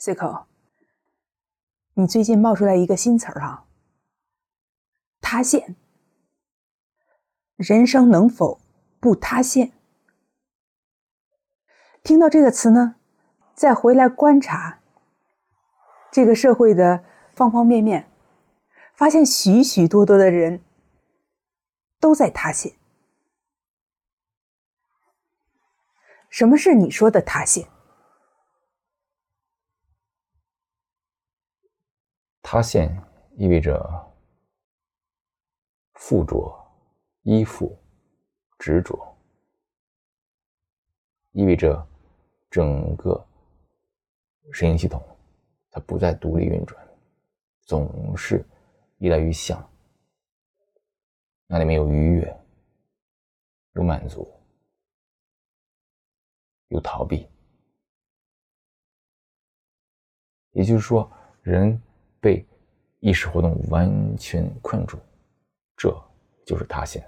随口，你最近冒出来一个新词儿哈，塌陷。人生能否不塌陷？听到这个词呢，再回来观察这个社会的方方面面，发现许许多多的人都在塌陷。什么是你说的塌陷？ 塌陷意味着附着、依附、执着，意味着整个神经系统它不再独立运转，总是依赖于相，那里面有愉悦，有满足，有逃避。也就是说，人被意识活动完全困住，这就是塌陷。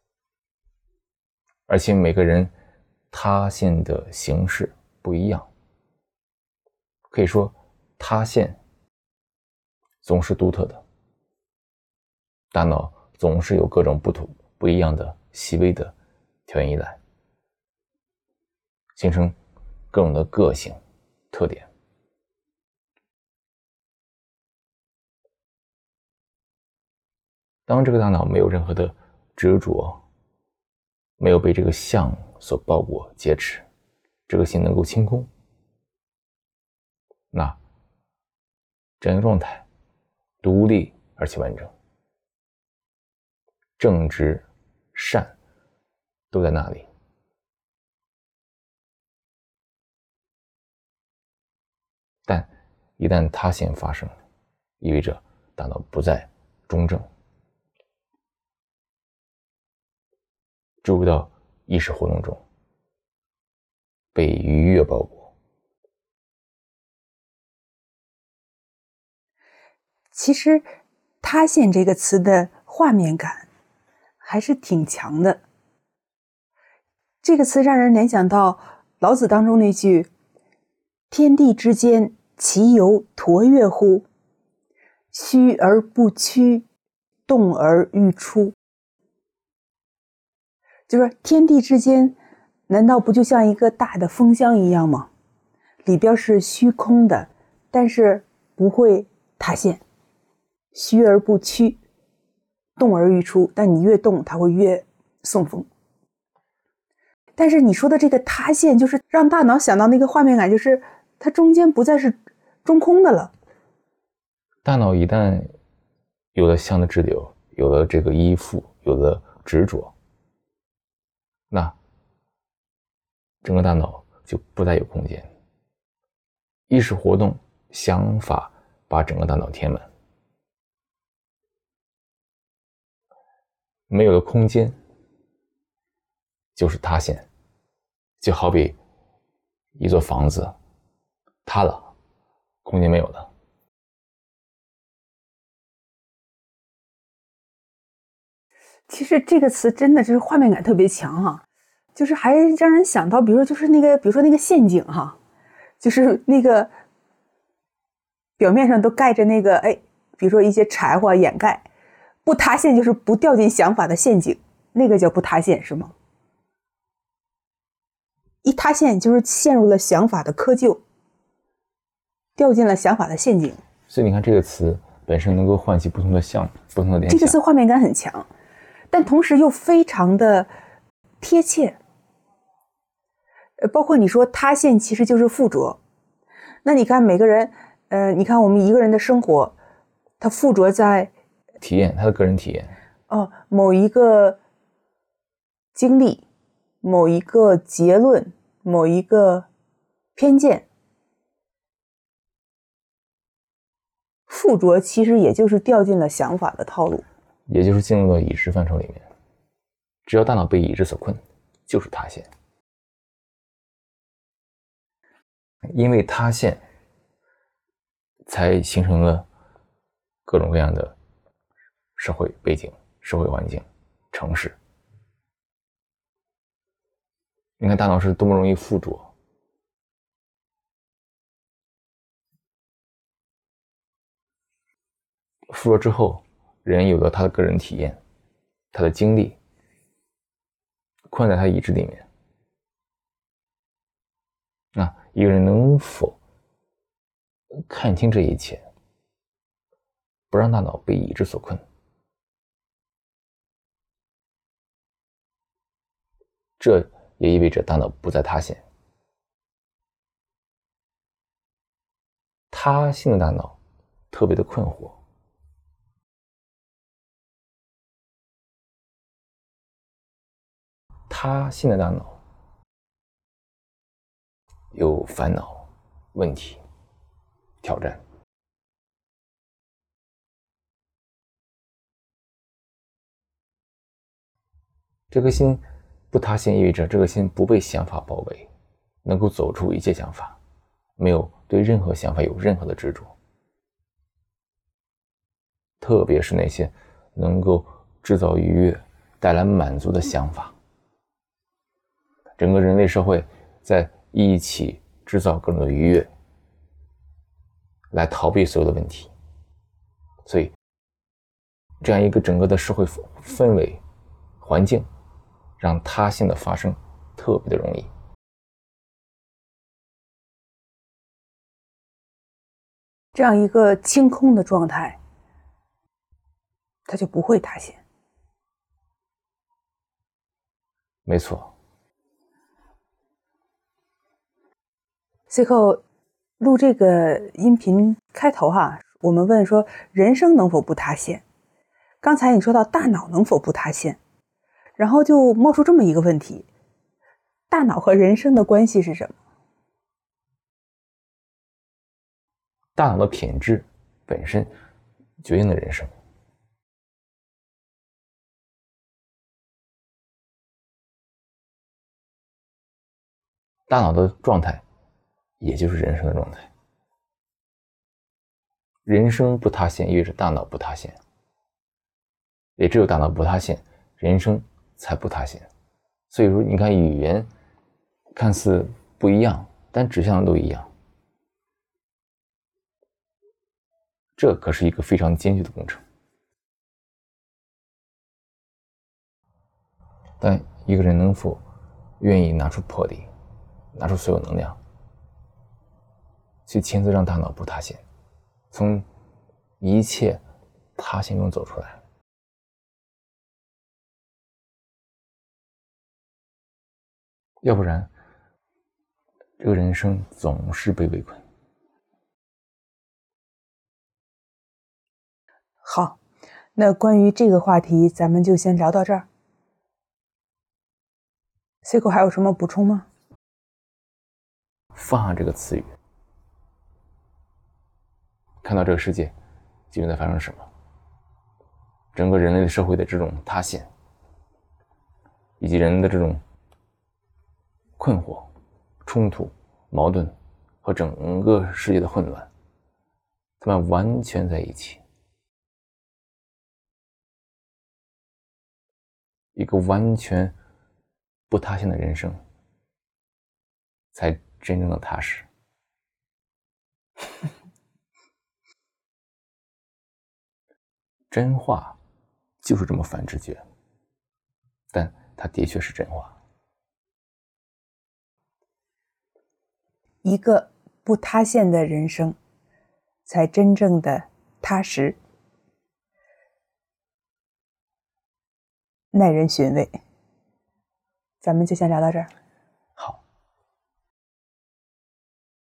而且每个人塌陷的形式不一样，可以说塌陷总是独特的，大脑总是有各种不一样的细微的条件依赖，形成各种的个性特点。当这个大脑没有任何的执着，没有被这个相所包裹劫持，这个心能够清空，那这样一个状态独立而且完整，正直善都在那里。但一旦塌陷发生，意味着大脑不再中正，进入到意识活动中，被愉悦包裹。 其实塌陷这个词的画面感还是挺强的。这个词让人联想到老子当中那句天地之间，其犹橐越乎？虚而不屈，动而欲出。就是天地之间，难道不就像一个大的风箱一样吗？里边是虚空的，但是不会塌陷。虚而不屈，动而欲出，但你越动它会越送风。但是你说的这个塌陷，就是让大脑想到那个画面感，就是它中间不再是中空的了。 大脑一旦有了相的滞留，有了这个依附，有了执着，那整个大脑就不再有空间，意识活动、想法把整个大脑填满，没有了空间就是塌陷。就好比一座房子塌了，空间没有了。 其实这个词真的是画面感特别强哈，就是还让人想到，比如说就是那个，比如说那个陷阱哈，就是那个表面上都盖着那个比如说一些柴火掩盖，不塌陷就是不掉进想法的陷阱，那个叫不塌陷是吗？一塌陷就是陷入了想法的窠臼，掉进了想法的陷阱。 所以你看这个词本身能够唤起不同的像，不同的联想。 这个词画面感很强，但同时又非常的贴切。包括你说塌陷其实就是附着，那你看每个人，你看我们一个人的生活，他附着在体验，他的个人体验。 某一个经历，某一个结论，某一个偏见，附着其实也就是掉进了想法的套路， 也就是进入到已知范畴里面。只要大脑被已知所困，就是塌陷。因为塌陷，才形成了各种各样的社会背景、社会环境、城市。你看大脑是多么容易附着， 富了之后，人有了他的个人体验，他的经历，困在他意志里面。那一个人能否看清这一切，不让大脑被意志所困？这也意味着大脑不再塌陷。塌陷的大脑特别的困惑，塌陷的大脑有烦恼、问题、挑战。这颗心不塌陷，意味着这个心不被想法包围，能够走出一切想法，没有对任何想法有任何的执着。特别是那些能够制造愉悦、带来满足的想法。整个人类社会在一起制造各种的愉悦，来逃避所有的问题。所以，这样一个整个的社会氛围、环境，让塌陷的发生特别的容易。 这样一个清空的状态，它就不会塌陷。 没错。 随后录这个音频开头我们问说人生能否不塌陷？刚才你说到大脑能否不塌陷，然后就冒出这么一个问题：大脑和人生的关系是什么？ 大脑的品质本身决定了人生。大脑的状态也就是人生的状态。人生不塌陷意味着大脑不塌陷，也只有大脑不塌陷，人生才不塌陷。所以说你看，语言看似不一样，但指向都一样。这可是一个非常艰巨的工程。但一个人能否愿意拿出魄力，拿出所有能量，去亲自让大脑不塌陷，从一切塌陷中走出来。要不然这个人生总是被围困。 好，那关于这个话题咱们就先聊到这儿。Cico 还有什么补充吗？ 放下这个词语，看到这个世界究竟在发生什么，整个人类的社会的这种塌陷，以及人的这种困惑、冲突、矛盾和整个世界的混乱，他们完全在一起。一个完全不塌陷的人生，才真正的踏实。真话就是这么反直觉，但它的确是真话。 一个不塌陷的人生，才真正的踏实，耐人寻味。咱们就先聊到这儿。